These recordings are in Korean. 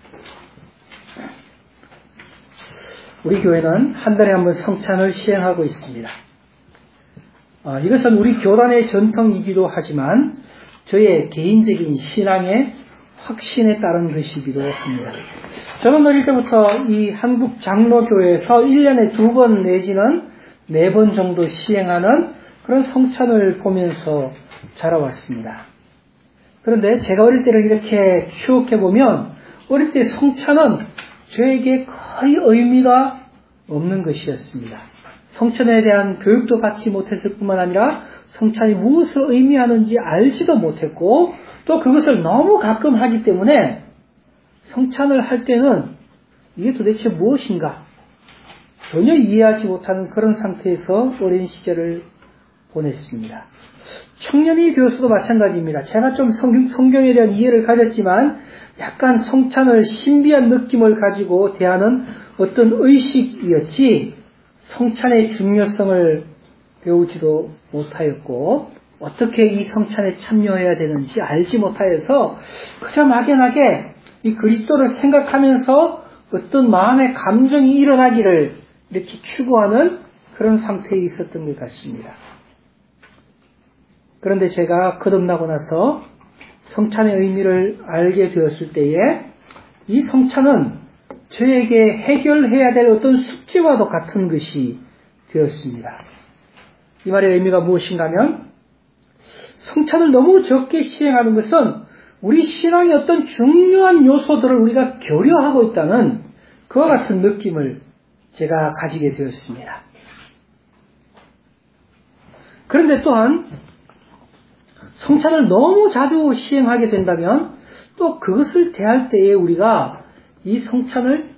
우리 교회는 한 달에 한 번 성찬을 시행하고 있습니다. 이것은 우리 교단의 전통이기도 하지만 저의 개인적인 신앙의 확신에 따른 것이기도 합니다. 저는 어릴 때부터 이 한국 장로교회에서 1년에 2번 내지는 4번 정도 시행하는 그런 성찬을 보면서 자라왔습니다. 그런데 제가 어릴 때를 이렇게 추억해보면 어릴 때 성찬은 저에게 거의 의미가 없는 것이었습니다. 성찬에 대한 교육도 받지 못했을 뿐만 아니라 성찬이 무엇을 의미하는지 알지도 못했고 또 그것을 너무 가끔 하기 때문에 성찬을 할 때는 이게 도대체 무엇인가 전혀 이해하지 못하는 그런 상태에서 어린 시절을 보냈습니다. 청년이 되어서도 마찬가지입니다. 제가 좀 성경에 대한 이해를 가졌지만 약간 성찬을 신비한 느낌을 가지고 대하는 어떤 의식이었지 성찬의 중요성을 배우지도 못하였고 어떻게 이 성찬에 참여해야 되는지 알지 못하여서 그저 막연하게 이 그리스도를 생각하면서 어떤 마음의 감정이 일어나기를 이렇게 추구하는 그런 상태에 있었던 것 같습니다. 그런데 제가 거듭나고 나서 성찬의 의미를 알게 되었을 때에 이 성찬은 저에게 해결해야 될 어떤 숙제와도 같은 것이 되었습니다. 이 말의 의미가 무엇인가 하면 성찬을 너무 적게 시행하는 것은 우리 신앙의 어떤 중요한 요소들을 우리가 교류하고 있다는 그와 같은 느낌을 제가 가지게 되었습니다. 그런데 또한 성찬을 너무 자주 시행하게 된다면 또 그것을 대할 때에 우리가 이 성찬을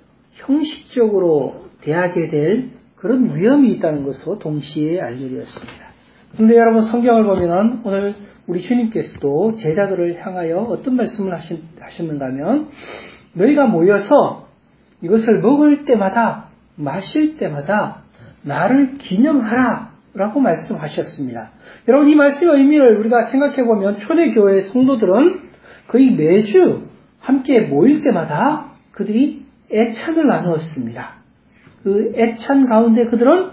형식적으로 대하게 될 그런 위험이 있다는 것을 동시에 알게 되었습니다. 그런데 여러분 성경을 보면 오늘 우리 주님께서도 제자들을 향하여 어떤 말씀을 하셨는가 하면 너희가 모여서 이것을 먹을 때마다 마실 때마다 나를 기념하라 라고 말씀하셨습니다. 여러분 이 말씀의 의미를 우리가 생각해 보면 초대교회 성도들은 거의 매주 함께 모일 때마다 그들이 애찬을 나누었습니다. 그 애찬 가운데 그들은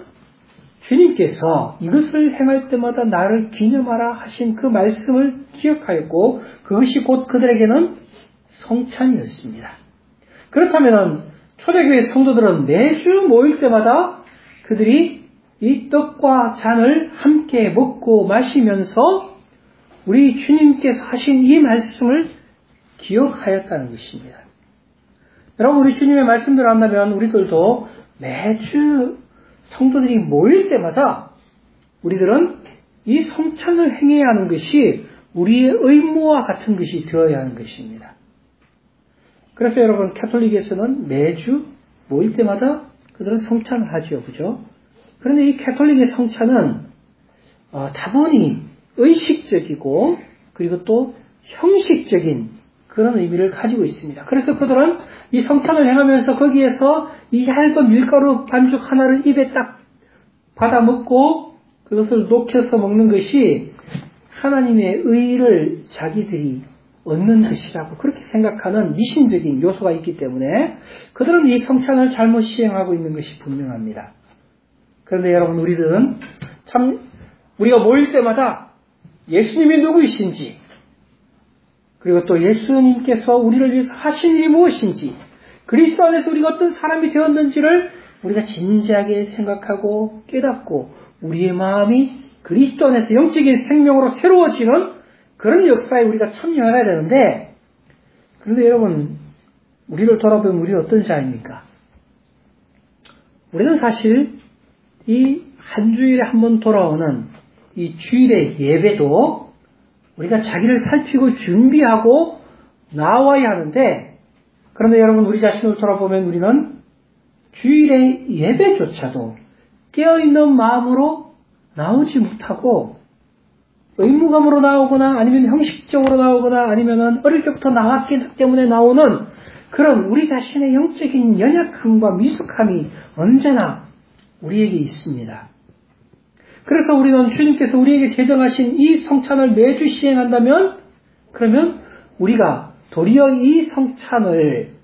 주님께서 이것을 행할 때마다 나를 기념하라 하신 그 말씀을 기억하였고 그것이 곧 그들에게는 성찬이었습니다. 그렇다면 초대교회 성도들은 매주 모일 때마다 그들이 이 떡과 잔을 함께 먹고 마시면서 우리 주님께서 하신 이 말씀을 기억하였다는 것입니다. 여러분 우리 주님의 말씀대로 한다면 우리들도 매주 성도들이 모일 때마다 우리들은 이 성찬을 행해야 하는 것이 우리의 의무와 같은 것이 되어야 하는 것입니다. 그래서 여러분 가톨릭에서는 매주 모일 때마다 그들은 성찬을 하죠. 그죠? 그런데 이 가톨릭의 성찬은 다분히 의식적이고 그리고 또 형식적인 그런 의미를 가지고 있습니다. 그래서 그들은 이 성찬을 행하면서 거기에서 이 얇은 밀가루 반죽 하나를 입에 딱 받아 먹고 그것을 녹여서 먹는 것이 하나님의 의를 자기들이 얻는 것이라고 그렇게 생각하는 미신적인 요소가 있기 때문에 그들은 이 성찬을 잘못 시행하고 있는 것이 분명합니다. 그런데 여러분 우리들은 참 우리가 모일 때마다 예수님이 누구이신지 그리고 또 예수님께서 우리를 위해서 하신 일이 무엇인지 그리스도 안에서 우리가 어떤 사람이 되었는지를 우리가 진지하게 생각하고 깨닫고 우리의 마음이 그리스도 안에서 영적인 생명으로 새로워지는 그런 역사에 우리가 참여해야 되는데 그런데 여러분 우리를 돌아보면 우리는 어떤 자입니까? 우리는 사실 이 한 주일에 한 번 돌아오는 이 주일의 예배도 우리가 자기를 살피고 준비하고 나와야 하는데 그런데 여러분 우리 자신을 돌아보면 우리는 주일의 예배조차도 깨어있는 마음으로 나오지 못하고 의무감으로 나오거나 아니면 형식적으로 나오거나 아니면 어릴 때부터 나왔기 때문에 나오는 그런 우리 자신의 영적인 연약함과 미숙함이 언제나 우리에게 있습니다. 그래서 우리는 주님께서 우리에게 제정하신 이 성찬을 매주 시행한다면 그러면 우리가 도리어 이 성찬을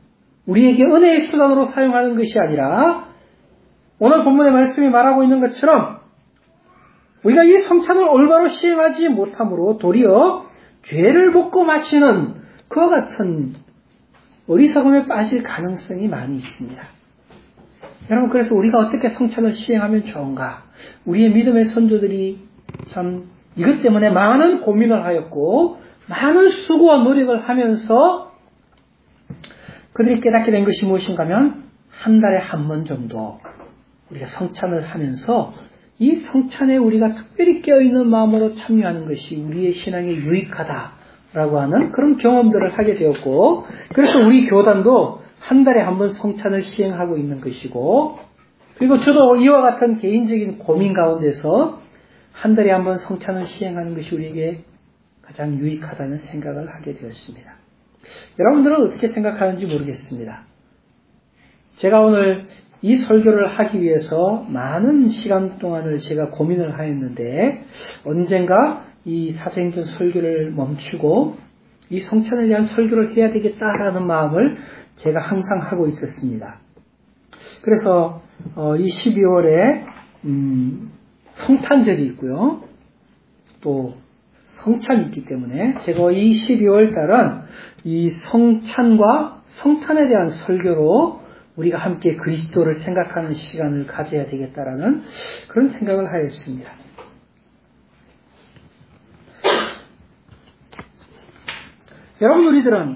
우리에게 은혜의 수단으로 사용하는 것이 아니라 오늘 본문의 말씀이 말하고 있는 것처럼 우리가 이 성찬을 올바로 시행하지 못함으로 도리어 죄를 볶고 마시는 그와 같은 어리석음에 빠질 가능성이 많이 있습니다. 여러분, 그래서 우리가 어떻게 성찬을 시행하면 좋은가? 우리의 믿음의 선조들이 참 이것 때문에 많은 고민을 하였고 많은 수고와 노력을 하면서 그들이 깨닫게 된 것이 무엇인가 하면 한 달에 한 번 정도 우리가 성찬을 하면서 이 성찬에 우리가 특별히 깨어있는 마음으로 참여하는 것이 우리의 신앙에 유익하다라고 하는 그런 경험들을 하게 되었고, 그래서 우리 교단도 한 달에 한 번 성찬을 시행하고 있는 것이고, 그리고 저도 이와 같은 개인적인 고민 가운데서 한 달에 한 번 성찬을 시행하는 것이 우리에게 가장 유익하다는 생각을 하게 되었습니다. 여러분들은 어떻게 생각하는지 모르겠습니다. 제가 오늘 이 설교를 하기 위해서 많은 시간 동안을 제가 고민을 하였는데 언젠가 이 사도행전 설교를 멈추고 이 성찬에 대한 설교를 해야 되겠다라는 마음을 제가 항상 하고 있었습니다. 그래서 이 12월에 성탄절이 있고요. 또 성찬이 있기 때문에 제가 이 12월 달은 이 성찬과 성탄에 대한 설교로 우리가 함께 그리스도를 생각하는 시간을 가져야 되겠다라는 그런 생각을 하였습니다. 여러분, 우리들은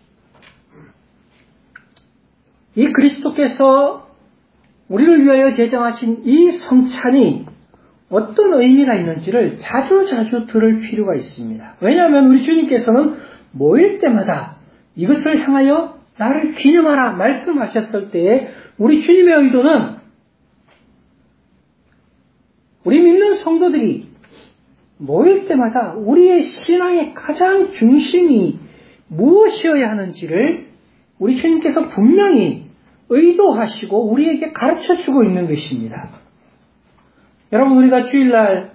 이 그리스도께서 우리를 위하여 제정하신 이 성찬이 어떤 의미가 있는지를 자주자주 들을 필요가 있습니다. 왜냐하면 우리 주님께서는 모일 때마다 이것을 향하여 나를 기념하라 말씀하셨을 때에 우리 주님의 의도는 우리 믿는 성도들이 모일 때마다 우리의 신앙의 가장 중심이 무엇이어야 하는지를 우리 주님께서 분명히 의도하시고 우리에게 가르쳐주고 있는 것입니다. 여러분, 우리가 주일날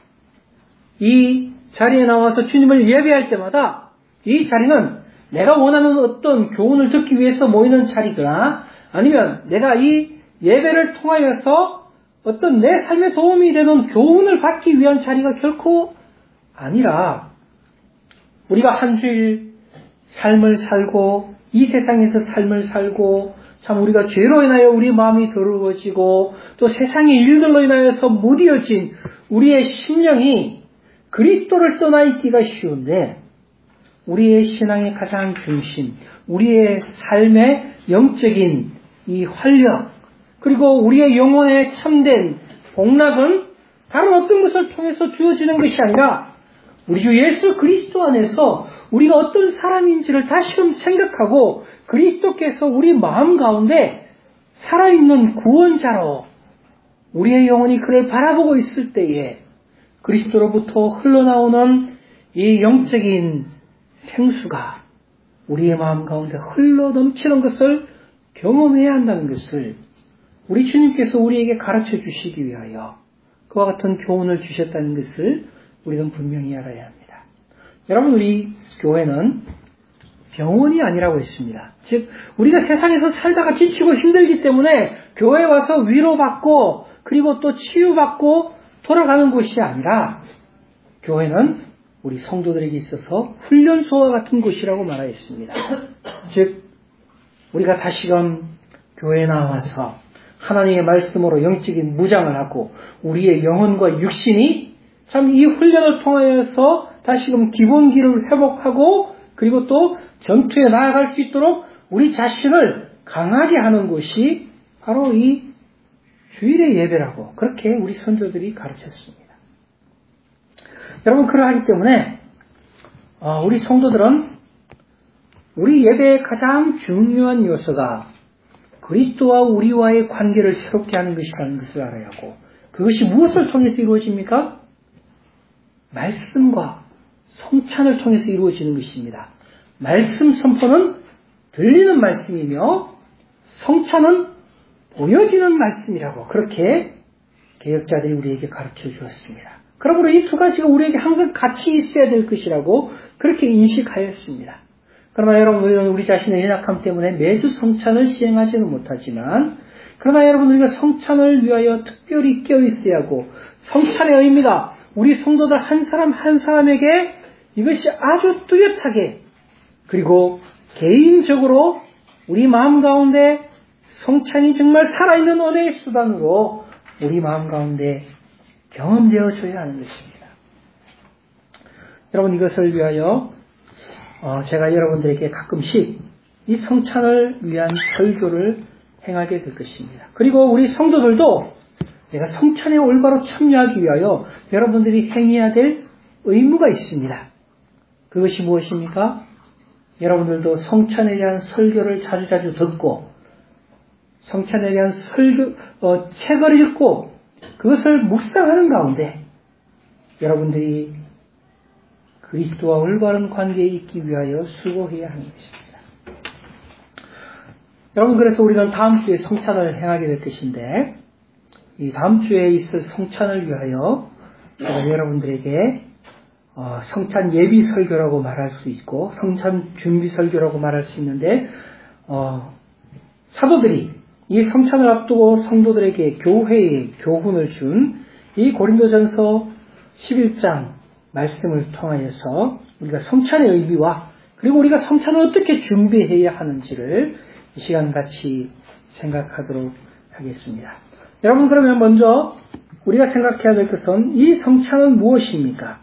이 자리에 나와서 주님을 예배할 때마다 이 자리는 내가 원하는 어떤 교훈을 듣기 위해서 모이는 자리거나 아니면 내가 이 예배를 통하여서 어떤 내 삶에 도움이 되는 교훈을 받기 위한 자리가 결코 아니라 우리가 한 주일 삶을 살고 이 세상에서 삶을 살고 참 우리가 죄로 인하여 우리 마음이 더러워지고 또 세상의 일들로 인하여서 무디어진 우리의 심령이 그리스도를 떠나 있기가 쉬운데 우리의 신앙의 가장 중심, 우리의 삶의 영적인 이 활력, 그리고 우리의 영혼에 참된 복락은 다른 어떤 것을 통해서 주어지는 것이 아니라 우리 주 예수 그리스도 안에서 우리가 어떤 사람인지를 다시금 생각하고 그리스도께서 우리 마음 가운데 살아있는 구원자로 우리의 영혼이 그를 바라보고 있을 때에 그리스도로부터 흘러나오는 이 영적인 생수가 우리의 마음 가운데 흘러넘치는 것을 경험해야 한다는 것을 우리 주님께서 우리에게 가르쳐 주시기 위하여 그와 같은 교훈을 주셨다는 것을 우리는 분명히 알아야 합니다. 여러분, 우리 교회는 병원이 아니라고 했습니다. 즉 우리가 세상에서 살다가 지치고 힘들기 때문에 교회에 와서 위로받고 그리고 또 치유받고 돌아가는 곳이 아니라 교회는 우리 성도들에게 있어서 훈련소와 같은 곳이라고 말하였습니다. 즉 우리가 다시금 교회에 나와서 하나님의 말씀으로 영적인 무장을 하고 우리의 영혼과 육신이 참 이 훈련을 통하여서 다시금 기본기를 회복하고 그리고 또 전투에 나아갈 수 있도록 우리 자신을 강하게 하는 것이 바로 이 주일의 예배라고 그렇게 우리 선조들이 가르쳤습니다. 여러분, 그러하기 때문에 우리 성도들은 우리 예배의 가장 중요한 요소가 그리스도와 우리와의 관계를 새롭게 하는 것이라는 것을 알아야 하고 그것이 무엇을 통해서 이루어집니까? 말씀과 성찬을 통해서 이루어지는 것입니다. 말씀 선포는 들리는 말씀이며 성찬은 보여지는 말씀이라고 그렇게 개혁자들이 우리에게 가르쳐 주었습니다. 그러므로 이 두 가지가 우리에게 항상 같이 있어야 될 것이라고 그렇게 인식하였습니다. 그러나 여러분, 우리는 우리 자신의 연약함 때문에 매주 성찬을 시행하지는 못하지만, 그러나 여러분, 우리가 성찬을 위하여 특별히 껴있어야 하고, 성찬의 의미가 우리 성도들 한 사람 한 사람에게 이것이 아주 뚜렷하게, 그리고 개인적으로 우리 마음 가운데 성찬이 정말 살아있는 은혜의 수단으로 우리 마음 가운데 경험되어져야 하는 것입니다. 여러분, 이것을 위하여 제가 여러분들에게 가끔씩 이 성찬을 위한 설교를 행하게 될 것입니다. 그리고 우리 성도들도 내가 성찬에 올바로 참여하기 위하여 여러분들이 행해야 될 의무가 있습니다. 그것이 무엇입니까? 여러분들도 성찬에 대한 설교를 자주자주 듣고 성찬에 대한 책을 읽고 그것을 묵상하는 가운데 여러분들이 그리스도와 올바른 관계에 있기 위하여 수고해야 하는 것입니다. 여러분, 그래서 우리는 다음 주에 성찬을 행하게 될 것인데 이 다음 주에 있을 성찬을 위하여 제가 여러분들에게 성찬 예비 설교라고 말할 수 있고 성찬 준비 설교라고 말할 수 있는데 사도들이 이 성찬을 앞두고 성도들에게 교회의 교훈을 준 이 고린도전서 11장 말씀을 통하여서 우리가 성찬의 의미와 그리고 우리가 성찬을 어떻게 준비해야 하는지를 이 시간 같이 생각하도록 하겠습니다. 여러분, 그러면 먼저 우리가 생각해야 될 것은 이 성찬은 무엇입니까?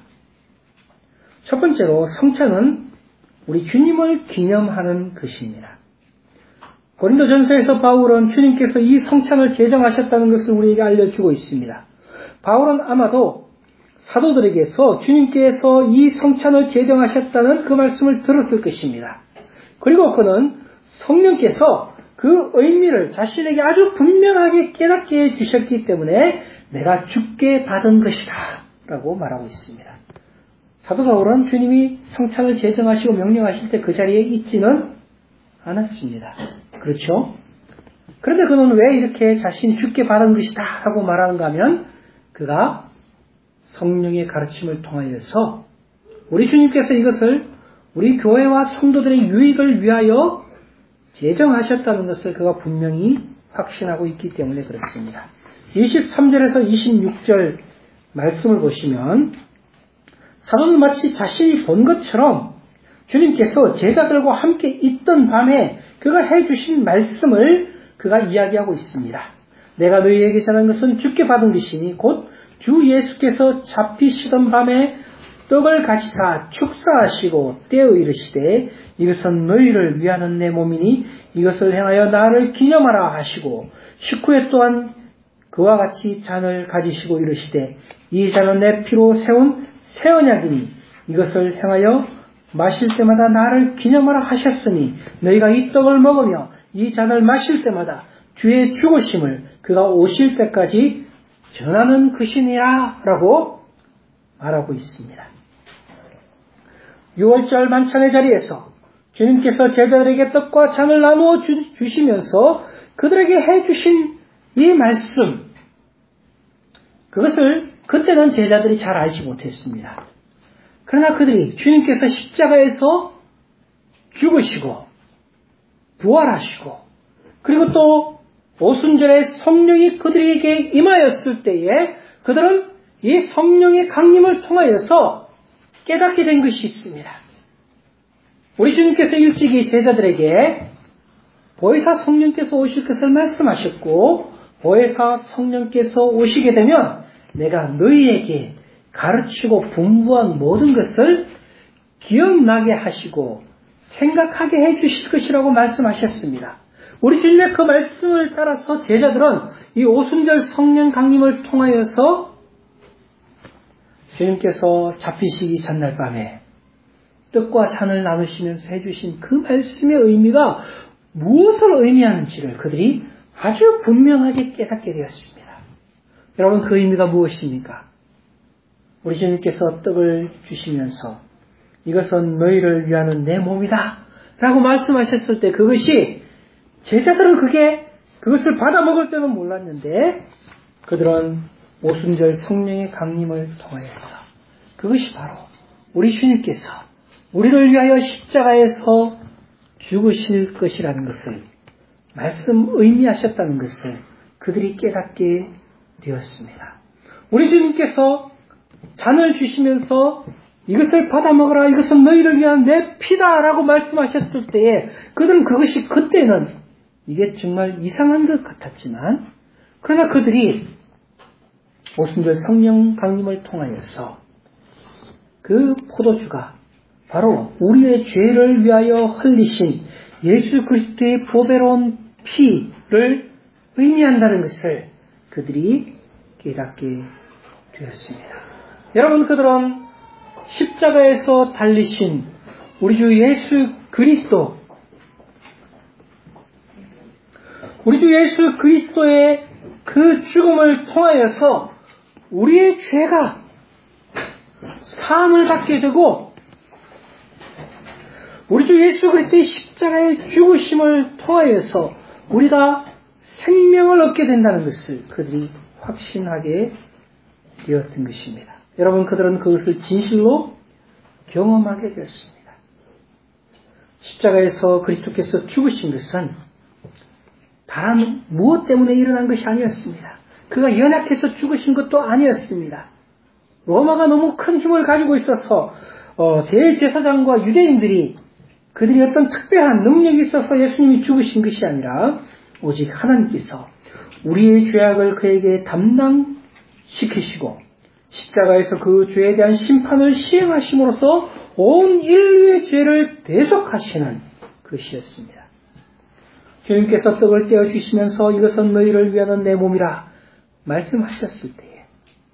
첫 번째로 성찬은 우리 주님을 기념하는 것입니다. 고린도전서에서 바울은 주님께서 이 성찬을 제정하셨다는 것을 우리에게 알려주고 있습니다. 바울은 아마도 사도들에게서 주님께서 이 성찬을 제정하셨다는 그 말씀을 들었을 것입니다. 그리고 그는 성령께서 그 의미를 자신에게 아주 분명하게 깨닫게 해주셨기 때문에 내가 주께 받은 것이다 라고 말하고 있습니다. 사도 바울은 주님이 성찬을 제정하시고 명령하실 때 그 자리에 있지는 않았습니다. 그렇죠? 그런데 그는 왜 이렇게 자신이 주께 받은 것이다 라고 말하는가 하면 그가 성령의 가르침을 통하여서 우리 주님께서 이것을 우리 교회와 성도들의 유익을 위하여 제정하셨다는 것을 그가 분명히 확신하고 있기 때문에 그렇습니다. 23절에서 26절 말씀을 보시면 사도는 마치 자신이 본 것처럼 주님께서 제자들과 함께 있던 밤에 그가 해주신 말씀을 그가 이야기하고 있습니다. 내가 너희에게 전한 것은 주께 받은 것이니 곧 주 예수께서 잡히시던 밤에 떡을 가지사 축사하시고 떼어 이르시되 이것은 너희를 위하는 내 몸이니 이것을 행하여 나를 기념하라 하시고 식후에 또한 그와 같이 잔을 가지시고 이르시되 이 잔은 내 피로 세운 새 언약이니 이것을 행하여 마실 때마다 나를 기념하라 하셨으니 너희가 이 떡을 먹으며 이 잔을 마실 때마다 주의 죽으심을 그가 오실 때까지 전하는 것이니라 라고 말하고 있습니다. 6월절 만찬의 자리에서 주님께서 제자들에게 떡과 잔을 나누어 주시면서 그들에게 해주신 이 말씀, 그것을 그때는 제자들이 잘 알지 못했습니다. 그러나 그들이 주님께서 십자가에서 죽으시고 부활하시고 그리고 또 오순절에 성령이 그들에게 임하였을 때에 그들은 이 성령의 강림을 통하여서 깨닫게 된 것이 있습니다. 우리 주님께서 일찍이 제자들에게 보혜사 성령께서 오실 것을 말씀하셨고 보혜사 성령께서 오시게 되면 내가 너희에게 가르치고 분부한 모든 것을 기억나게 하시고 생각하게 해주실 것이라고 말씀하셨습니다. 우리 주님의 그 말씀을 따라서 제자들은 이 오순절 성령 강림을 통하여서 주님께서 잡히시기 전날 밤에 떡과 잔을 나누시면서 해주신 그 말씀의 의미가 무엇을 의미하는지를 그들이 아주 분명하게 깨닫게 되었습니다. 여러분, 그 의미가 무엇입니까? 우리 주님께서 떡을 주시면서 이것은 너희를 위하는 내 몸이다 라고 말씀하셨을 때 그것이 제자들은 그것을 받아 먹을 때는 몰랐는데 그들은 오순절 성령의 강림을 통하여서 그것이 바로 우리 주님께서 우리를 위하여 십자가에서 죽으실 것이라는 것을 의미하셨다는 것을 그들이 깨닫게 되었습니다. 우리 주님께서 잔을 주시면서 이것을 받아 먹어라, 이것은 너희를 위한 내 피다라고 말씀하셨을 때에 그들은 그것이 그때는 이게 정말 이상한 것 같았지만, 그러나 그들이 오순절 성령 강림을 통하여서 그 포도주가 바로 우리의 죄를 위하여 흘리신 예수 그리스도의 보배로운 피를 의미한다는 것을 그들이 깨닫게 되었습니다. 여러분, 그들은 십자가에서 달리신 우리 주 예수 그리스도의 그 죽음을 통하여서 우리의 죄가 사함을 받게 되고, 우리 주 예수 그리스도의 십자가의 죽으심을 통하여서 우리가 생명을 얻게 된다는 것을 그들이 확신하게 되었던 것입니다. 여러분, 그들은 그것을 진실로 경험하게 되었습니다. 십자가에서 그리스도께서 죽으신 것은 다른 무엇 때문에 일어난 것이 아니었습니다. 그가 연약해서 죽으신 것도 아니었습니다. 로마가 너무 큰 힘을 가지고 있어서 대제사장과 유대인들이 그들이 어떤 특별한 능력이 있어서 예수님이 죽으신 것이 아니라 오직 하나님께서 우리의 죄악을 그에게 담당시키시고 십자가에서 그 죄에 대한 심판을 시행하심으로써 온 인류의 죄를 대속하시는 것이었습니다. 주님께서 떡을 떼어주시면서 이것은 너희를 위하는 내 몸이라 말씀하셨을 때에,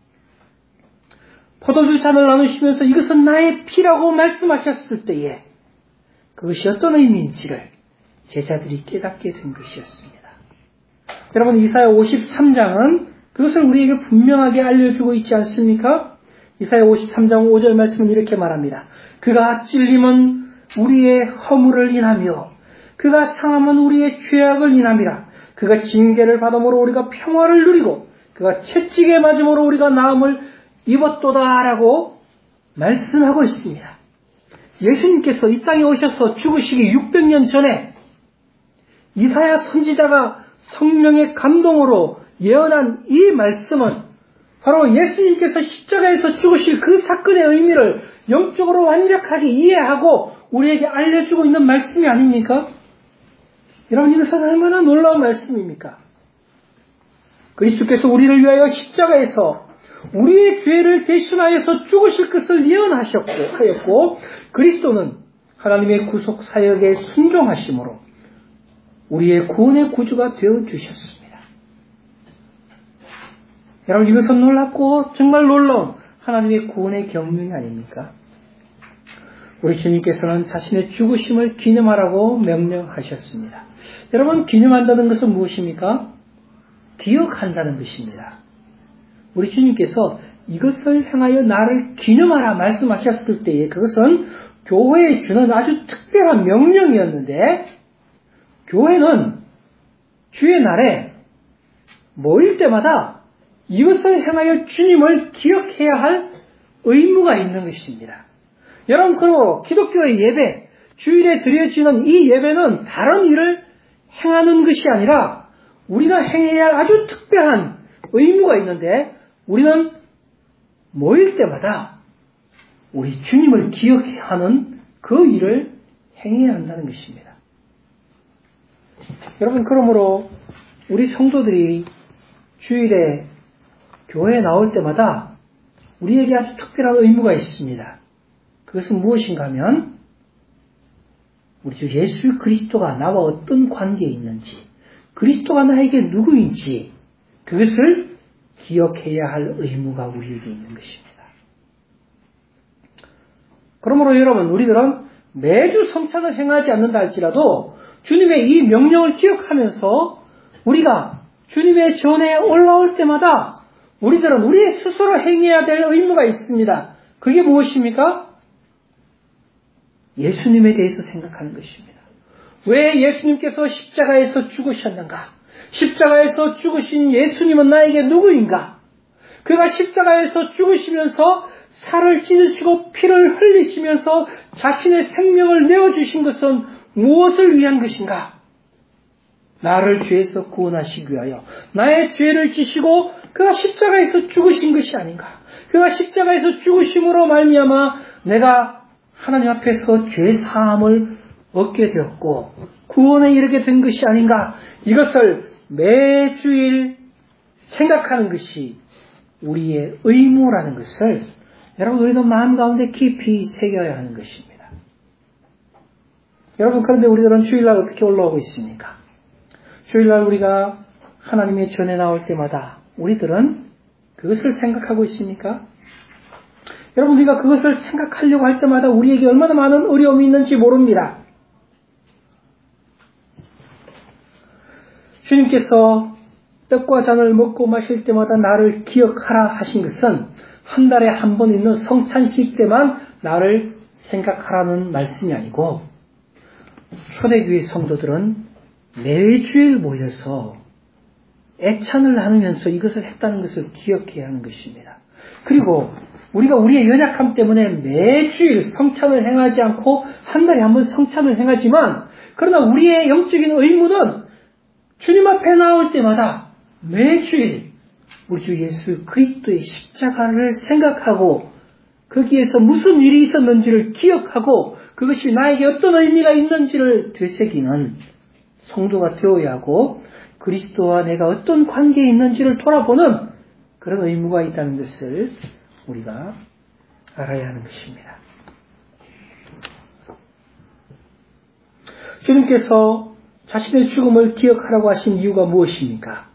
포도주 잔을 나누시면서 이것은 나의 피라고 말씀하셨을 때에 그것이 어떤 의미인지를 제자들이 깨닫게 된 것이었습니다. 여러분, 이사야 53장은 그것을 우리에게 분명하게 알려주고 있지 않습니까? 이사야 53장 5절 말씀은 이렇게 말합니다. 그가 찔림은 우리의 허물을 인하며 그가 상함은 우리의 죄악을 인함이라. 그가 징계를 받음으로 우리가 평화를 누리고 그가 채찍에 맞음으로 우리가 나음을 입었도다라고 말씀하고 있습니다. 예수님께서 이 땅에 오셔서 죽으시기 600년 전에 이사야 선지자가 성령의 감동으로 예언한 이 말씀은 바로 예수님께서 십자가에서 죽으실 그 사건의 의미를 영적으로 완벽하게 이해하고 우리에게 알려주고 있는 말씀이 아닙니까? 여러분, 이것은 얼마나 놀라운 말씀입니까? 그리스도께서 우리를 위하여 십자가에서 우리의 죄를 대신하여서 죽으실 것을 예언하였고, 그리스도는 하나님의 구속 사역에 순종하심으로 우리의 구원의 구주가 되어주셨습니다. 여러분, 이것은 놀랍고 정말 놀라운 하나님의 구원의 경륜이 아닙니까? 우리 주님께서는 자신의 죽으심을 기념하라고 명령하셨습니다. 여러분, 기념한다는 것은 무엇입니까? 기억한다는 것입니다. 우리 주님께서 이것을 행하여 나를 기념하라 말씀하셨을 때에 그것은 교회에 주는 아주 특별한 명령이었는데, 교회는 주의 날에 모일 때마다 이것을 행하여 주님을 기억해야 할 의무가 있는 것입니다. 여러분, 그리고 기독교의 예배, 주일에 드려지는 이 예배는 다른 일을 행하는 것이 아니라 우리가 행해야 할 아주 특별한 의무가 있는데, 우리는 모일 때마다 우리 주님을 기억하는 그 일을 행해야 한다는 것입니다. 여러분, 그러므로 우리 성도들이 주일에 교회에 나올 때마다 우리에게 아주 특별한 의무가 있습니다. 그것은 무엇인가 하면 우리 주 예수 그리스도가 나와 어떤 관계에 있는지, 그리스도가 나에게 누구인지 그것을 기억해야 할 의무가 우리에게 있는 것입니다. 그러므로 여러분, 우리들은 매주 성찬을 행하지 않는다 할지라도 주님의 이 명령을 기억하면서 우리가 주님의 전에 올라올 때마다 우리들은 우리 스스로 행해야 될 의무가 있습니다. 그게 무엇입니까? 예수님에 대해서 생각하는 것입니다. 왜 예수님께서 십자가에서 죽으셨는가? 십자가에서 죽으신 예수님은 나에게 누구인가? 그가 십자가에서 죽으시면서 살을 찢으시고 피를 흘리시면서 자신의 생명을 내어주신 것은 무엇을 위한 것인가? 나를 죄에서 구원하시기 위하여 나의 죄를 지시고 그가 십자가에서 죽으신 것이 아닌가? 그가 십자가에서 죽으심으로 말미암아 내가 하나님 앞에서 죄 사함을 얻게 되었고 구원에 이르게 된 것이 아닌가? 이것을 매주일 생각하는 것이 우리의 의무라는 것을 여러분 우리도 마음 가운데 깊이 새겨야 하는 것입니다. 여러분 그런데 우리들은 주일날 어떻게 올라오고 있습니까? 주일날 우리가 하나님의 전에 나올 때마다 우리들은 그것을 생각하고 있습니까? 여러분 우리가 그것을 생각하려고 할 때마다 우리에게 얼마나 많은 어려움이 있는지 모릅니다. 주님께서 떡과 잔을 먹고 마실 때마다 나를 기억하라 하신 것은 한 달에 한 번 있는 성찬식 때만 나를 생각하라는 말씀이 아니고 초대교회 성도들은 매주일 모여서 애찬을 나누면서 이것을 했다는 것을 기억해야 하는 것입니다. 그리고 우리가 우리의 연약함 때문에 매주일 성찬을 행하지 않고 한 달에 한 번 성찬을 행하지만 그러나 우리의 영적인 의무는 주님 앞에 나올 때마다 매주일 우리 주 예수 그리스도의 십자가를 생각하고 거기에서 무슨 일이 있었는지를 기억하고 그것이 나에게 어떤 의미가 있는지를 되새기는 성도가 되어야 하고 그리스도와 내가 어떤 관계에 있는지를 돌아보는 그런 의무가 있다는 것을 우리가 알아야 하는 것입니다. 주님께서 자신의 죽음을 기억하라고 하신 이유가 무엇입니까?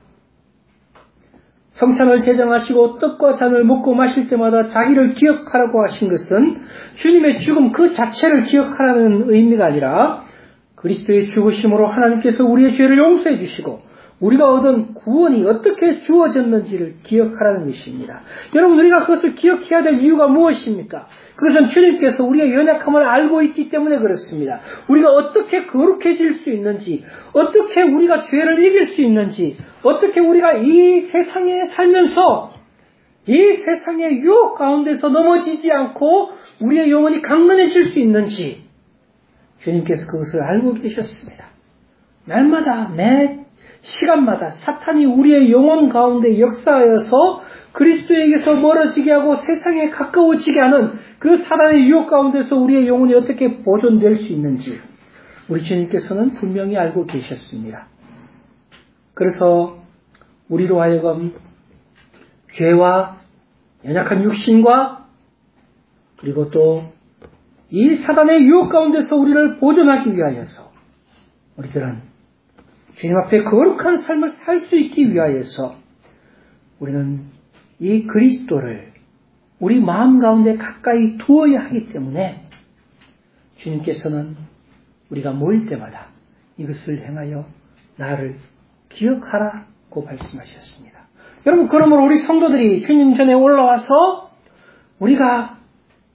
성찬을 제정하시고 떡과 잔을 먹고 마실 때마다 자기를 기억하라고 하신 것은 주님의 죽음 그 자체를 기억하라는 의미가 아니라 그리스도의 죽으심으로 하나님께서 우리의 죄를 용서해 주시고 우리가 얻은 구원이 어떻게 주어졌는지를 기억하라는 것입니다. 여러분 우리가 그것을 기억해야 될 이유가 무엇입니까? 그것은 주님께서 우리의 연약함을 알고 있기 때문에 그렇습니다. 우리가 어떻게 거룩해질 수 있는지, 어떻게 우리가 죄를 이길 수 있는지, 어떻게 우리가 이 세상에 살면서 이 세상의 유혹 가운데서 넘어지지 않고 우리의 영혼이 강건해질 수 있는지 주님께서 그것을 알고 계셨습니다. 날마다 매 시간마다 사탄이 우리의 영혼 가운데 역사하여서 그리스도에게서 멀어지게 하고 세상에 가까워지게 하는 그 사단의 유혹 가운데서 우리의 영혼이 어떻게 보존될 수 있는지 우리 주님께서는 분명히 알고 계셨습니다. 그래서 우리로 하여금 죄와 연약한 육신과 그리고 또 이 사단의 유혹 가운데서 우리를 보존하기 위하여서 우리들은 주님 앞에 거룩한 삶을 살 수 있기 위하여서 우리는 이 그리스도를 우리 마음 가운데 가까이 두어야 하기 때문에 주님께서는 우리가 모일 때마다 이것을 행하여 나를 기억하라고 말씀하셨습니다. 여러분 그러므로 우리 성도들이 주님 전에 올라와서 우리가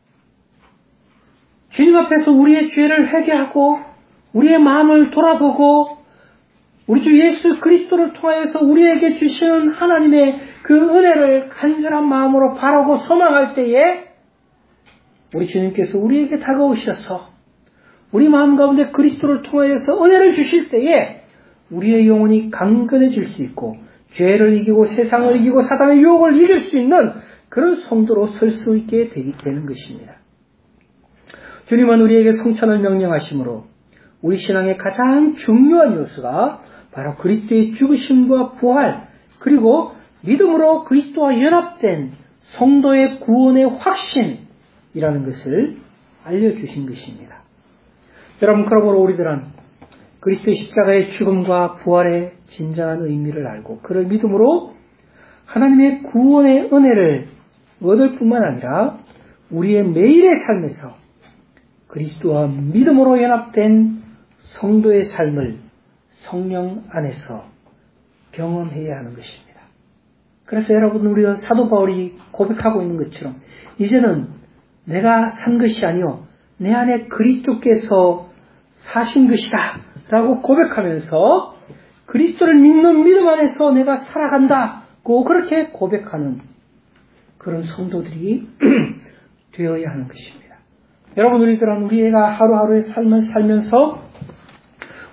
주님 앞에서 우리의 죄를 회개하고 우리의 마음을 돌아보고 우리 주 예수 그리스도를 통하여서 우리에게 주시는 하나님의 그 은혜를 간절한 마음으로 바라고 소망할 때에 우리 주님께서 우리에게 다가오셔서 우리 마음 가운데 그리스도를 통하여서 은혜를 주실 때에 우리의 영혼이 강건해질 수 있고 죄를 이기고 세상을 이기고 사단의 유혹을 이길 수 있는 그런 성도로 설 수 있게 되는 것입니다. 주님은 우리에게 성찬을 명령하시므로 우리 신앙의 가장 중요한 요소가 바로 그리스도의 죽으심과 부활 그리고 믿음으로 그리스도와 연합된 성도의 구원의 확신이라는 것을 알려주신 것입니다. 여러분 그러므로 우리들은 그리스도의 십자가의 죽음과 부활의 진정한 의미를 알고 그를 믿음으로 하나님의 구원의 은혜를 얻을 뿐만 아니라 우리의 매일의 삶에서 그리스도와 믿음으로 연합된 성도의 삶을 성령 안에서 경험해야 하는 것입니다. 그래서 여러분 우리가 사도 바울이 고백하고 있는 것처럼 이제는 내가 산 것이 아니요 내 안에 그리스도께서 사신 것이다 라고 고백하면서 그리스도를 믿는 믿음 안에서 내가 살아간다고 그렇게 고백하는 그런 성도들이 되어야 하는 것입니다. 여러분 우리들은 우리가 하루하루의 삶을 살면서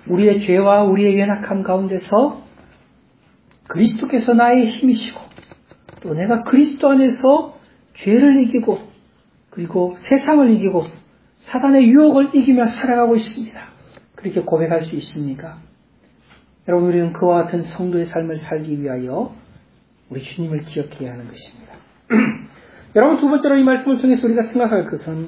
우리의 죄와 우리의 연약함 가운데서 그리스도께서 나의 힘이시고 또 내가 그리스도 안에서 죄를 이기고 그리고 세상을 이기고 사단의 유혹을 이기며 살아가고 있습니다. 그렇게 고백할 수 있습니까? 여러분, 우리는 그와 같은 성도의 삶을 살기 위하여 우리 주님을 기억해야 하는 것입니다. 여러분, 두 번째로 이 말씀을 통해서 우리가 생각할 것은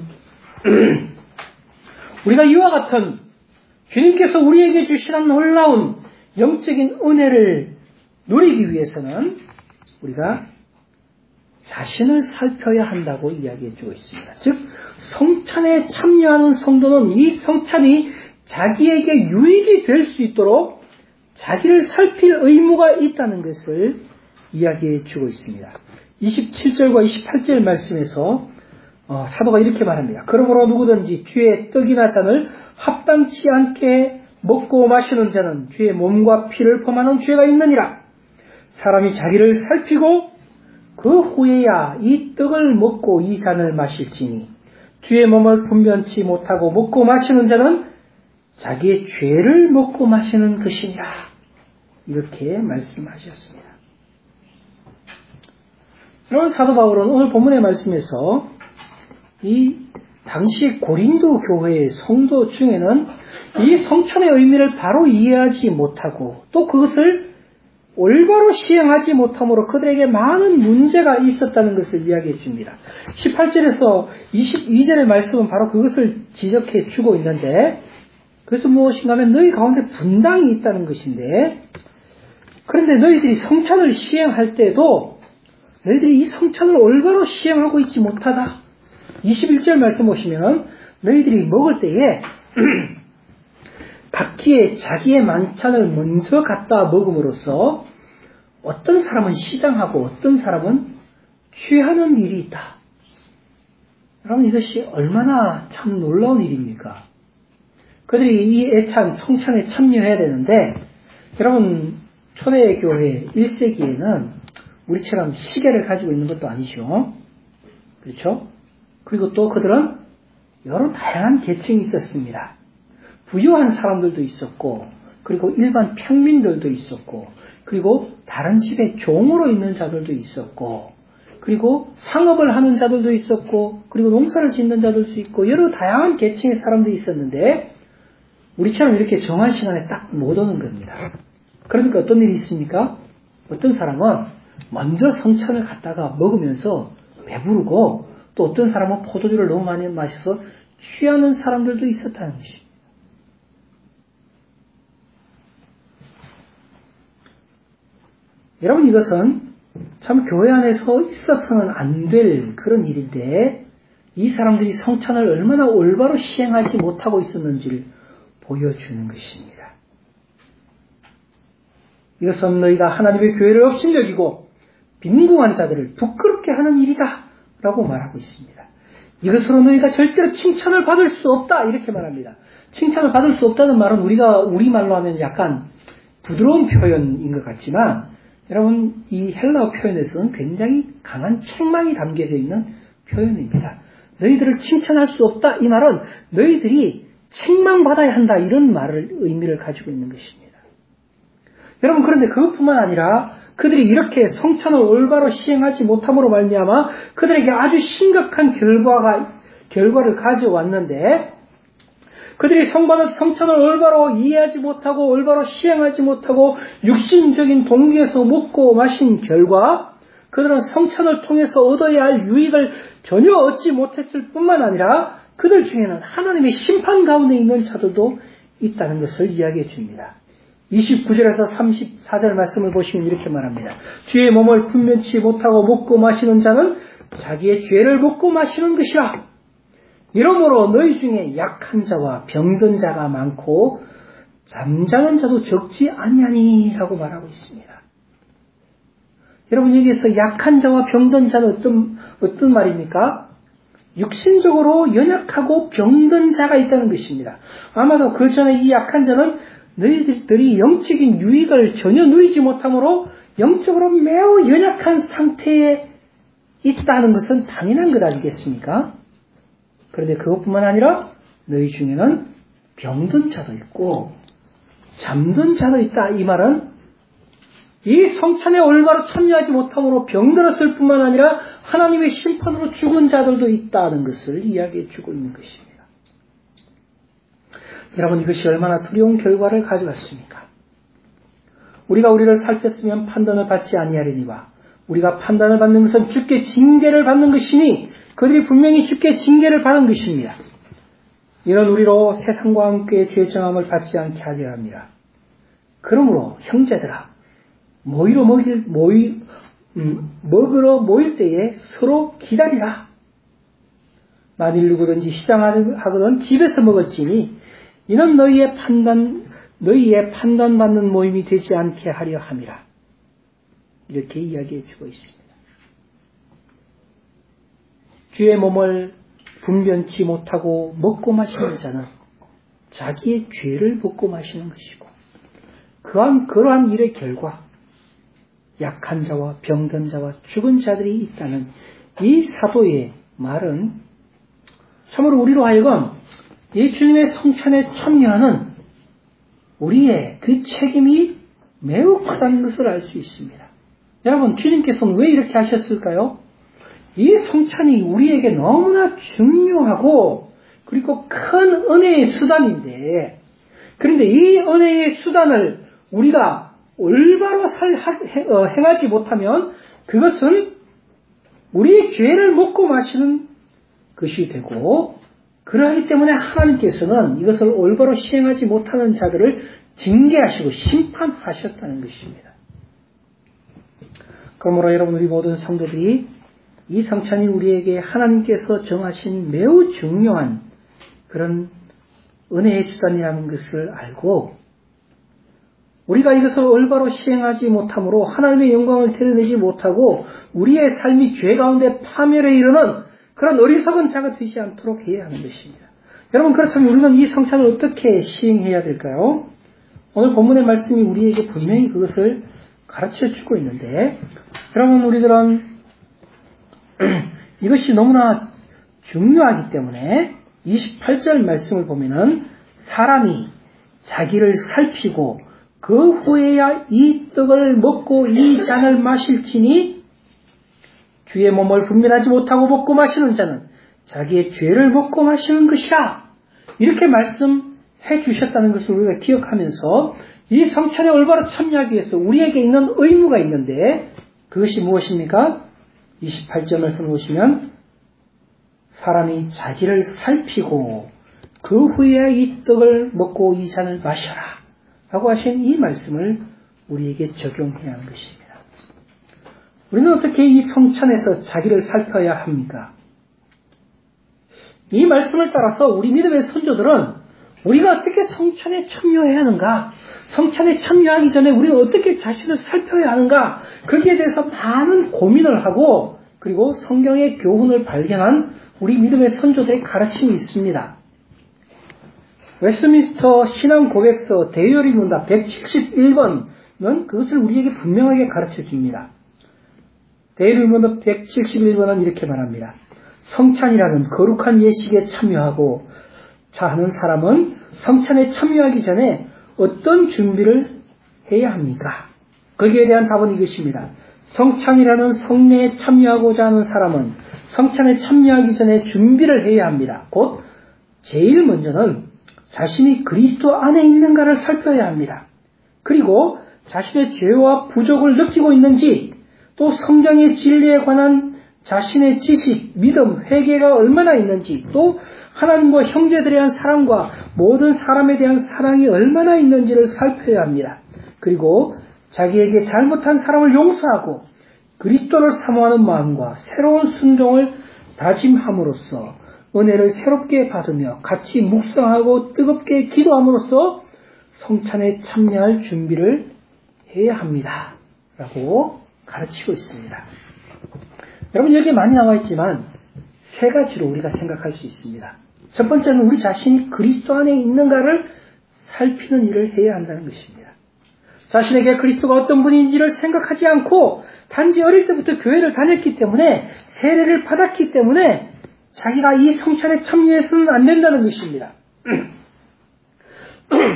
우리가 이와 같은 주님께서 우리에게 주시는 놀라운 영적인 은혜를 누리기 위해서는 우리가 자신을 살펴야 한다고 이야기해 주고 있습니다. 즉 성찬에 참여하는 성도는 이 성찬이 자기에게 유익이 될 수 있도록 자기를 살필 의무가 있다는 것을 이야기해 주고 있습니다. 27절과 28절 말씀에서 사도가 이렇게 말합니다. 그러므로 누구든지 주의 떡이나 잔을 합당치 않게 먹고 마시는 자는 주의 몸과 피를 범하는 죄가 있느니라. 사람이 자기를 살피고 그 후에야 이 떡을 먹고 이 잔을 마실지니 주의 몸을 분변치 못하고 먹고 마시는 자는 자기의 죄를 먹고 마시는 것이니라. 이렇게 말씀하셨습니다. 여러분, 사도 바울은 오늘 본문의 말씀에서 이 당시 고린도 교회의 성도 중에는 이 성찬의 의미를 바로 이해하지 못하고 또 그것을 올바로 시행하지 못함으로 그들에게 많은 문제가 있었다는 것을 이야기해 줍니다. 18절에서 22절의 말씀은 바로 그것을 지적해 주고 있는데 그것은 무엇인가 하면 너희 가운데 분당이 있다는 것인데 그런데 너희들이 성찬을 시행할 때도 너희들이 이 성찬을 올바로 시행하고 있지 못하다. 21절 말씀 보시면 너희들이 먹을 때에 각기의 자기의 만찬을 먼저 갖다 먹음으로써 어떤 사람은 시장하고 어떤 사람은 취하는 일이 있다. 여러분, 이것이 얼마나 참 놀라운 일입니까? 그들이 이 애찬 성찬에 참여해야 되는데 여러분, 초대교회 1세기에는 우리처럼 시계를 가지고 있는 것도 아니죠. 그렇죠? 그리고 또 그들은 여러 다양한 계층이 있었습니다. 부유한 사람들도 있었고 그리고 일반 평민들도 있었고 그리고 다른 집에 종으로 있는 자들도 있었고 그리고 상업을 하는 자들도 있었고 그리고 농사를 짓는 자들도 있고 여러 다양한 계층의 사람들이 있었는데 우리처럼 이렇게 정한 시간에 딱 못 오는 겁니다. 그러니까 어떤 일이 있습니까? 어떤 사람은 먼저 성찬을 갖다가 먹으면서 배부르고 또 어떤 사람은 포도주를 너무 많이 마셔서 취하는 사람들도 있었다는 것입니다. 여러분, 이것은 참 교회 안에서 있어서는 안 될 그런 일인데 이 사람들이 성찬을 얼마나 올바로 시행하지 못하고 있었는지를 보여주는 것입니다. 이것은 너희가 하나님의 교회를 업신여기고 빈궁한 자들을 부끄럽게 하는 일이다 라고 말하고 있습니다. 이것으로 너희가 절대로 칭찬을 받을 수 없다 이렇게 말합니다. 칭찬을 받을 수 없다는 말은 우리가 우리말로 하면 약간 부드러운 표현인 것 같지만 여러분, 이 헬라어 표현에서는 굉장히 강한 책망이 담겨져 있는 표현입니다. 너희들을 칭찬할 수 없다 이 말은 너희들이 책망받아야 한다 이런 의미를 가지고 있는 것입니다. 여러분, 그런데 그것뿐만 아니라 그들이 이렇게 성찬을 올바로 시행하지 못함으로 말미암아 그들에게 아주 심각한 결과를 가져왔는데 그들이 성찬을 올바로 이해하지 못하고 올바로 시행하지 못하고 육신적인 동기에서 먹고 마신 결과 그들은 성찬을 통해서 얻어야 할 유익을 전혀 얻지 못했을 뿐만 아니라 그들 중에는 하나님의 심판 가운데 있는 자들도 있다는 것을 이야기해 줍니다. 29절에서 34절 말씀을 보시면 이렇게 말합니다. 주의 몸을 분면치 못하고 먹고 마시는 자는 자기의 죄를 먹고 마시는 것이라. 이러므로 너희 중에 약한 자와 병든 자가 많고 잠자는 자도 적지 아니하니 라고 말하고 있습니다. 여러분, 여기에서 약한 자와 병든 자는 어떤 말입니까? 육신적으로 연약하고 병든 자가 있다는 것입니다. 아마도 그 전에 이 약한 자는 너희들이 영적인 유익을 전혀 누리지 못하므로 영적으로 매우 연약한 상태에 있다는 것은 당연한 것 아니겠습니까? 그런데 그것뿐만 아니라 너희 중에는 병든 자도 있고 잠든 자도 있다. 이 말은 이 성찬에 올바로 참여하지 못함으로 병들었을 뿐만 아니라 하나님의 심판으로 죽은 자들도 있다는 것을 이야기해 주고 있는 것입니다. 여러분, 이것이 얼마나 두려운 결과를 가져왔습니까? 우리가 우리를 살폈으면 판단을 받지 아니하리니와 우리가 판단을 받는 것은 주께 징계를 받는 것이니 그들이 분명히 주께 징계를 받은 것입니다. 이런 우리로 세상과 함께 죄 정함을 받지 않게 하려 합니다. 그러므로 형제들아, 먹으러 모일 때에 서로 기다리라. 만일 누구든지 시장하거든 집에서 먹을지니 이는 너희의 판단받는 모임이 되지 않게 하려 함이라. 이렇게 이야기해 주고 있습니다. 주의 몸을 분변치 못하고 먹고 마시는 자는 자기의 죄를 먹고 마시는 것이고 그러한 일의 결과 약한 자와 병든 자와 죽은 자들이 있다는 이 사도의 말은 참으로 우리로 하여금 이 주님의 성찬에 참여하는 우리의 그 책임이 매우 크다는 것을 알 수 있습니다. 여러분, 주님께서는 왜 이렇게 하셨을까요? 이 성찬이 우리에게 너무나 중요하고 그리고 큰 은혜의 수단인데, 그런데 이 은혜의 수단을 우리가 올바로 행하지 못하면 그것은 우리의 죄를 먹고 마시는 것이 되고, 그러하기 때문에 하나님께서는 이것을 올바로 시행하지 못하는 자들을 징계하시고 심판하셨다는 것입니다. 그러므로 여러분, 우리 모든 성도들이 이 성찬이 우리에게 하나님께서 정하신 매우 중요한 그런 은혜의 수단이라는 것을 알고 우리가 이것을 올바로 시행하지 못함으로 하나님의 영광을 드러내지 못하고 우리의 삶이 죄 가운데 파멸에 이르는 그런 어리석은 자가 되지 않도록 해야 하는 것입니다. 여러분, 그렇다면 우리는 이 성찬을 어떻게 시행해야 될까요? 오늘 본문의 말씀이 우리에게 분명히 그것을 가르쳐주고 있는데, 여러분, 우리들은 이것이 너무나 중요하기 때문에 28절 말씀을 보면은 사람이 자기를 살피고 그 후에야 이 떡을 먹고 이 잔을 마실지니 주의 몸을 분별하지 못하고 먹고 마시는 자는 자기의 죄를 먹고 마시는 것이라. 이렇게 말씀해 주셨다는 것을 우리가 기억하면서 이 성찬에 올바로 참여하기 위해서 우리에게 있는 의무가 있는데 그것이 무엇입니까? 28절 말씀을 보시면 사람이 자기를 살피고 그 후에 이 떡을 먹고 이 잔을 마셔라 라고 하신 이 말씀을 우리에게 적용해야 하는 것입니다. 우리는 어떻게 이 성찬에서 자기를 살펴야 합니까? 이 말씀을 따라서 우리 믿음의 선조들은 우리가 어떻게 성찬에 참여해야 하는가, 성찬에 참여하기 전에 우리가 어떻게 자신을 살펴야 하는가, 거기에 대해서 많은 고민을 하고 그리고 성경의 교훈을 발견한 우리 믿음의 선조들의 가르침이 있습니다. 웨스트민스터 신앙고백서 대요리문답 171번은 그것을 우리에게 분명하게 가르쳐 줍니다. 대요리문답 171번은 이렇게 말합니다. 성찬이라는 거룩한 예식에 참여하고 하는 사람은 성찬에 참여하기 전에 어떤 준비를 해야 합니까? 거기에 대한 답은 이것입니다. 성찬이라는 성례에 참여하고자 하는 사람은 성찬에 참여하기 전에 준비를 해야 합니다. 곧 제일 먼저는 자신이 그리스도 안에 있는가를 살펴야 합니다. 그리고 자신의 죄와 부족을 느끼고 있는지, 또 성경의 진리에 관한 자신의 지식, 믿음, 회개가 얼마나 있는지, 또 하나님과 형제들에 대한 사랑과 모든 사람에 대한 사랑이 얼마나 있는지를 살펴야 합니다. 그리고 자기에게 잘못한 사람을 용서하고 그리스도를 사모하는 마음과 새로운 순종을 다짐함으로써 은혜를 새롭게 받으며 같이 묵상하고 뜨겁게 기도함으로써 성찬에 참여할 준비를 해야 합니다. 라고 가르치고 있습니다. 여러분, 여기 많이 나와 있지만 세 가지로 우리가 생각할 수 있습니다. 첫 번째는 우리 자신이 그리스도 안에 있는가를 살피는 일을 해야 한다는 것입니다. 자신에게 그리스도가 어떤 분인지를 생각하지 않고 단지 어릴 때부터 교회를 다녔기 때문에, 세례를 받았기 때문에 자기가 이 성찬에 참여해서는 안 된다는 것입니다.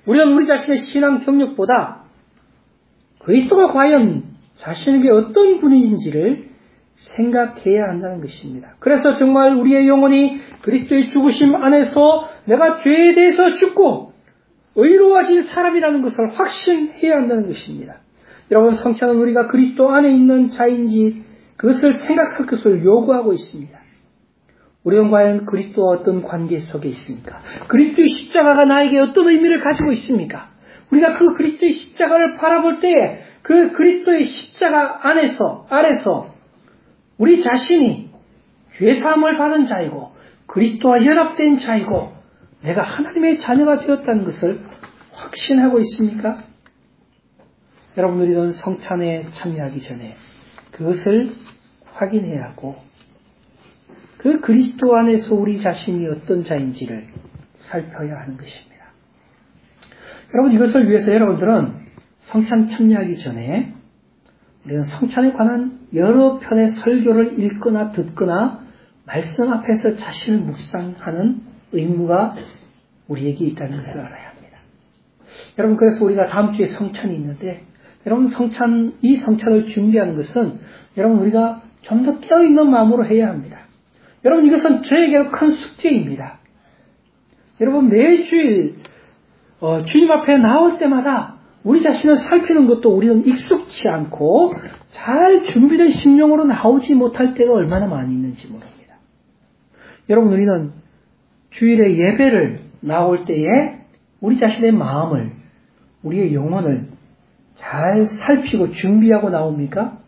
우리는 우리 자신의 신앙 경력보다 그리스도가 과연 자신에게 어떤 분인지를 생각해야 한다는 것입니다. 그래서 정말 우리의 영혼이 그리스도의 죽으심 안에서 내가 죄에 대해서 죽고 의로워진 사람이라는 것을 확신해야 한다는 것입니다. 여러분, 성찬은 우리가 그리스도 안에 있는 자인지 그것을 생각할 것을 요구하고 있습니다. 우리는 과연 그리스도와 어떤 관계 속에 있습니까? 그리스도의 십자가가 나에게 어떤 의미를 가지고 있습니까? 우리가 그 그리스도의 십자가를 바라볼 때에 그 그리스도의 십자가 아래서 우리 자신이 죄사함을 받은 자이고 그리스도와 연합된 자이고 내가 하나님의 자녀가 되었다는 것을 확신하고 있습니까? 여러분, 우리는 성찬에 참여하기 전에 그것을 확인해야 하고 그 그리스도 안에서 우리 자신이 어떤 자인지를 살펴야 하는 것입니다. 여러분, 이것을 위해서 여러분들은 성찬 참여하기 전에 우리는 성찬에 관한 여러 편의 설교를 읽거나 듣거나 말씀 앞에서 자신을 묵상하는 의무가 우리에게 있다는 것을 알아야 합니다. 여러분, 그래서 우리가 다음 주에 성찬이 있는데 여러분, 이 성찬을 준비하는 것은 여러분, 우리가 좀 더 깨어있는 마음으로 해야 합니다. 여러분, 이것은 저에게 큰 숙제입니다. 여러분, 매주일 주님 앞에 나올 때마다 우리 자신을 살피는 것도 우리는 익숙치 않고 잘 준비된 심령으로 나오지 못할 때가 얼마나 많이 있는지 모릅니다. 여러분, 우리는 주일에 예배를 나올 때에 우리 자신의 마음을, 우리의 영혼을 잘 살피고 준비하고 나옵니까?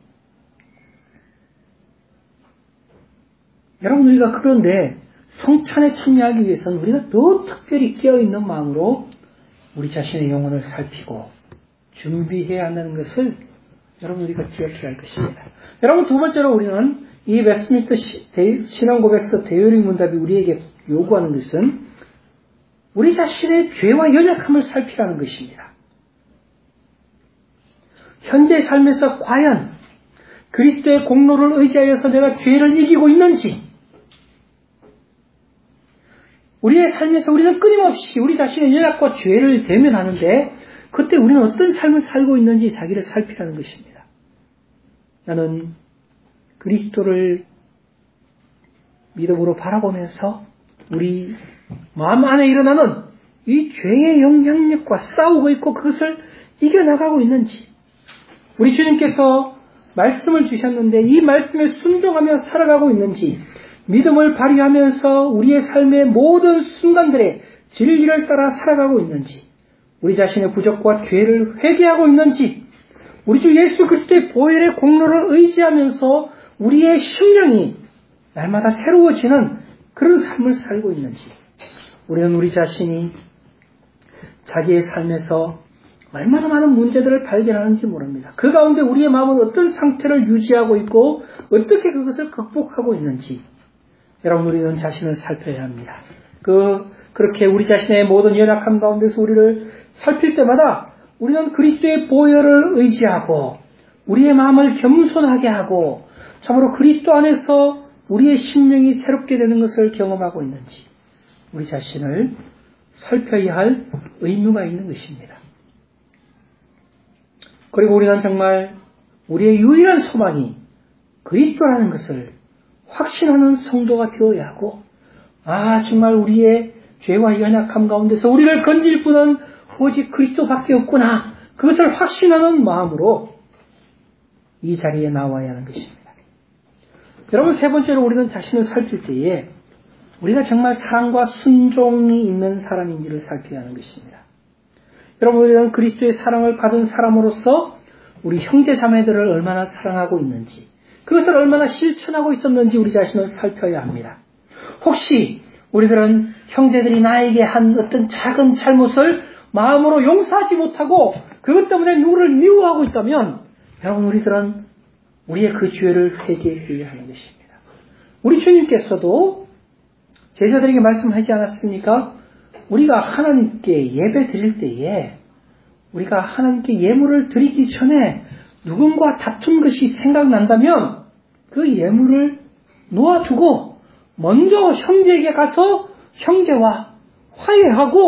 여러분, 우리가 그런데 성찬에 참여하기 위해서는 우리가 더 특별히 깨어있는 마음으로 우리 자신의 영혼을 살피고 준비해야 한다는 것을 여러분, 우리가 기억해야 할 것입니다. 여러분, 두 번째로 우리는 이 웨스트민스터 신앙고백서 대요리 문답이 우리에게 요구하는 것은 우리 자신의 죄와 연약함을 살피라는 것입니다. 현재 삶에서 과연 그리스도의 공로를 의지하여서 내가 죄를 이기고 있는지, 우리의 삶에서 우리는 끊임없이 우리 자신의 연약과 죄를 대면하는데 그때 우리는 어떤 삶을 살고 있는지 자기를 살피라는 것입니다. 나는 그리스도를 믿음으로 바라보면서 우리 마음 안에 일어나는 이 죄의 영향력과 싸우고 있고 그것을 이겨나가고 있는지, 우리 주님께서 말씀을 주셨는데 이 말씀에 순종하며 살아가고 있는지, 믿음을 발휘하면서 우리의 삶의 모든 순간들에 진리를 따라 살아가고 있는지, 우리 자신의 부족과 죄를 회개하고 있는지, 우리 주 예수 그리스도의 보혈의 공로를 의지하면서 우리의 심령이 날마다 새로워지는 그런 삶을 살고 있는지, 우리는 우리 자신이 자기의 삶에서 얼마나 많은 문제들을 발견하는지 모릅니다. 그 가운데 우리의 마음은 어떤 상태를 유지하고 있고 어떻게 그것을 극복하고 있는지 여러분, 우리는 자신을 살펴야 합니다. 그렇게 우리 자신의 모든 연약함 가운데서 우리를 살필 때마다 우리는 그리스도의 보혈을 의지하고 우리의 마음을 겸손하게 하고 참으로 그리스도 안에서 우리의 심령이 새롭게 되는 것을 경험하고 있는지 우리 자신을 살펴야 할 의무가 있는 것입니다. 그리고 우리는 정말 우리의 유일한 소망이 그리스도라는 것을 확신하는 성도가 되어야 하고, 정말 우리의 죄와 연약함 가운데서 우리를 건질 분은 오직 그리스도밖에 없구나, 그것을 확신하는 마음으로 이 자리에 나와야 하는 것입니다. 여러분, 세 번째로 우리는 자신을 살필 때에 우리가 정말 사랑과 순종이 있는 사람인지를 살펴야 하는 것입니다. 여러분, 우리는 그리스도의 사랑을 받은 사람으로서 우리 형제 자매들을 얼마나 사랑하고 있는지, 그것을 얼마나 실천하고 있었는지 우리 자신을 살펴야 합니다. 혹시 우리들은 형제들이 나에게 한 어떤 작은 잘못을 마음으로 용서하지 못하고 그것 때문에 누구를 미워하고 있다면 여러분, 우리들은 우리의 그 죄를 회개해야 하는 것입니다. 우리 주님께서도 제자들에게 말씀하지 않았습니까? 우리가 하나님께 예배 드릴 때에 우리가 하나님께 예물을 드리기 전에 누군가 다툰 것이 생각난다면 그 예물을 놓아두고 먼저 형제에게 가서 형제와 화해하고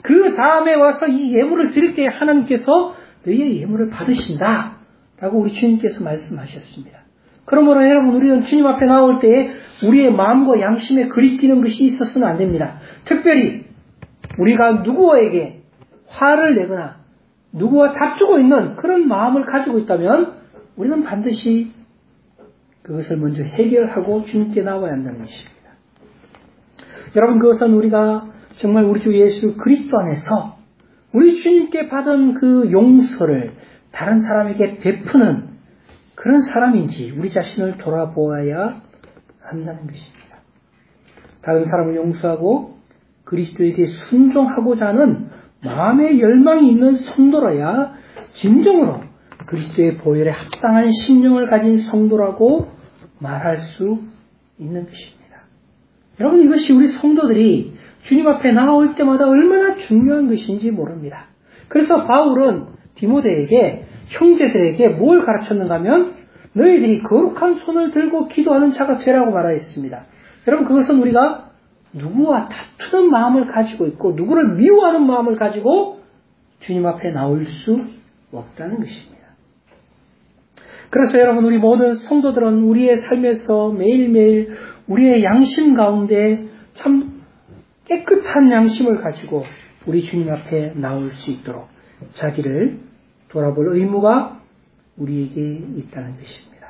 그 다음에 와서 이 예물을 드릴 때 하나님께서 너희의 예물을 받으신다 라고 우리 주님께서 말씀하셨습니다. 그러므로 여러분, 우리는 주님 앞에 나올 때에 우리의 마음과 양심에 그리뛰는 것이 있어서는 안 됩니다. 특별히 우리가 누구에게 화를 내거나 누구와 다투고 있는 그런 마음을 가지고 있다면 우리는 반드시 그것을 먼저 해결하고 주님께 나와야 한다는 것입니다. 여러분, 그것은 우리가 정말 우리 주 예수 그리스도 안에서 우리 주님께 받은 그 용서를 다른 사람에게 베푸는 그런 사람인지 우리 자신을 돌아보아야 한다는 것입니다. 다른 사람을 용서하고 그리스도에게 순종하고자 하는 마음의 열망이 있는 성도라야 진정으로 그리스도의 보혈에 합당한 심령을 가진 성도라고 말할 수 있는 것입니다. 여러분, 이것이 우리 성도들이 주님 앞에 나올 때마다 얼마나 중요한 것인지 모릅니다. 그래서 바울은 디모데에게, 형제들에게 뭘 가르쳤는가 하면 너희들이 거룩한 손을 들고 기도하는 자가 되라고 말하였습니다. 여러분, 그것은 우리가 누구와 다투는 마음을 가지고 있고 누구를 미워하는 마음을 가지고 주님 앞에 나올 수 없다는 것입니다. 그래서 여러분, 우리 모든 성도들은 우리의 삶에서 매일매일 우리의 양심 가운데 참 깨끗한 양심을 가지고 우리 주님 앞에 나올 수 있도록 자기를 돌아볼 의무가 우리에게 있다는 것입니다.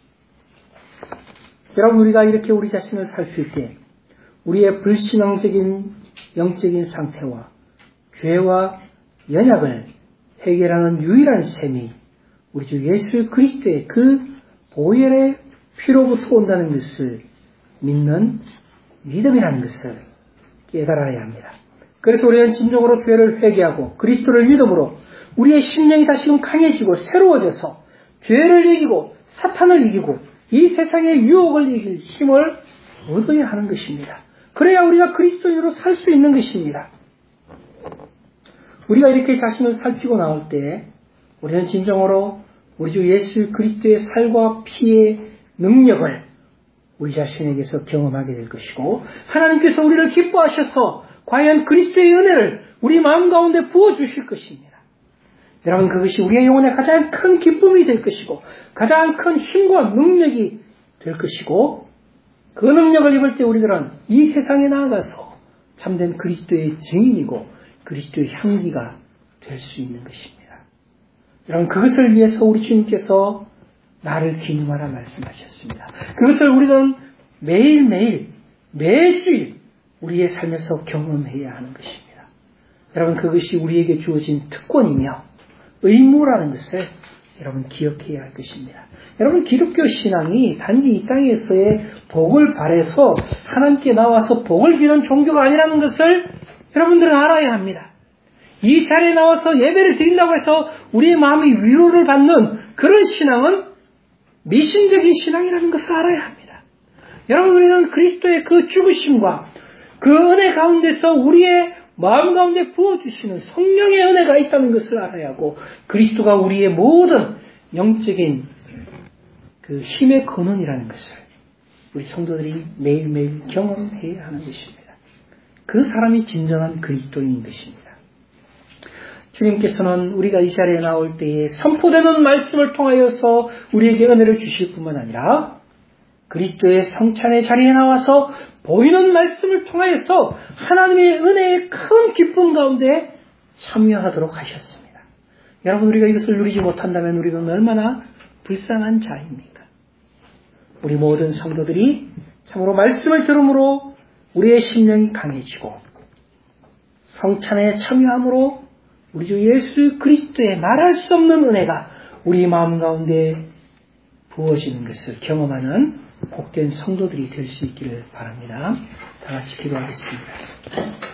여러분, 우리가 이렇게 우리 자신을 살필 때 우리의 불신앙적인 영적인 상태와 죄와 연약을 해결하는 유일한 셈이 우리 주 예수 그리스도의 그 보혈의 피로부터 온다는 것을 믿는 믿음이라는 것을 깨달아야 합니다. 그래서 우리는 진정으로 죄를 회개하고 그리스도를 믿음으로 우리의 심령이 다시금 강해지고 새로워져서 죄를 이기고 사탄을 이기고 이 세상의 유혹을 이길 힘을 얻어야 하는 것입니다. 그래야 우리가 그리스도인으로 살 수 있는 것입니다. 우리가 이렇게 자신을 살피고 나올 때 우리는 진정으로 우리 주 예수 그리스도의 살과 피의 능력을 우리 자신에게서 경험하게 될 것이고 하나님께서 우리를 기뻐하셔서 과연 그리스도의 은혜를 우리 마음 가운데 부어주실 것입니다. 여러분, 그것이 우리의 영혼의 가장 큰 기쁨이 될 것이고 가장 큰 힘과 능력이 될 것이고 그 능력을 입을 때 우리들은 이 세상에 나아가서 참된 그리스도의 증인이고 그리스도의 향기가 될 수 있는 것입니다. 여러분, 그것을 위해서 우리 주님께서 나를 기념하라 말씀하셨습니다. 그것을 우리는 매일매일 매주일 우리의 삶에서 경험해야 하는 것입니다. 여러분, 그것이 우리에게 주어진 특권이며 의무라는 것을 여러분 기억해야 할 것입니다. 여러분, 기독교 신앙이 단지 이 땅에서의 복을 바래서 하나님께 나와서 복을 비는 종교가 아니라는 것을 여러분들은 알아야 합니다. 이 자리에 나와서 예배를 드린다고 해서 우리의 마음이 위로를 받는 그런 신앙은 미신적인 신앙이라는 것을 알아야 합니다. 여러분, 우리는 그리스도의 그 죽으심과 그 은혜 가운데서 우리의 마음 가운데 부어주시는 성령의 은혜가 있다는 것을 알아야 하고 그리스도가 우리의 모든 영적인 그 힘의 근원이라는 것을 우리 성도들이 매일매일 경험해야 하는 것입니다. 그 사람이 진정한 그리스도인 것입니다. 주님께서는 우리가 이 자리에 나올 때에 선포되는 말씀을 통하여서 우리에게 은혜를 주실 뿐만 아니라 그리스도의 성찬의 자리에 나와서 보이는 말씀을 통하여서 하나님의 은혜의 큰 기쁨 가운데 참여하도록 하셨습니다. 여러분, 우리가 이것을 누리지 못한다면 우리는 얼마나 불쌍한 자입니까? 우리 모든 성도들이 참으로 말씀을 들음으로 우리의 심령이 강해지고 성찬에 참여함으로 우리 주 예수 그리스도의 말할 수 없는 은혜가 우리 마음 가운데 부어지는 것을 경험하는 복된 성도들이 될 수 있기를 바랍니다. 다 같이 기도하겠습니다.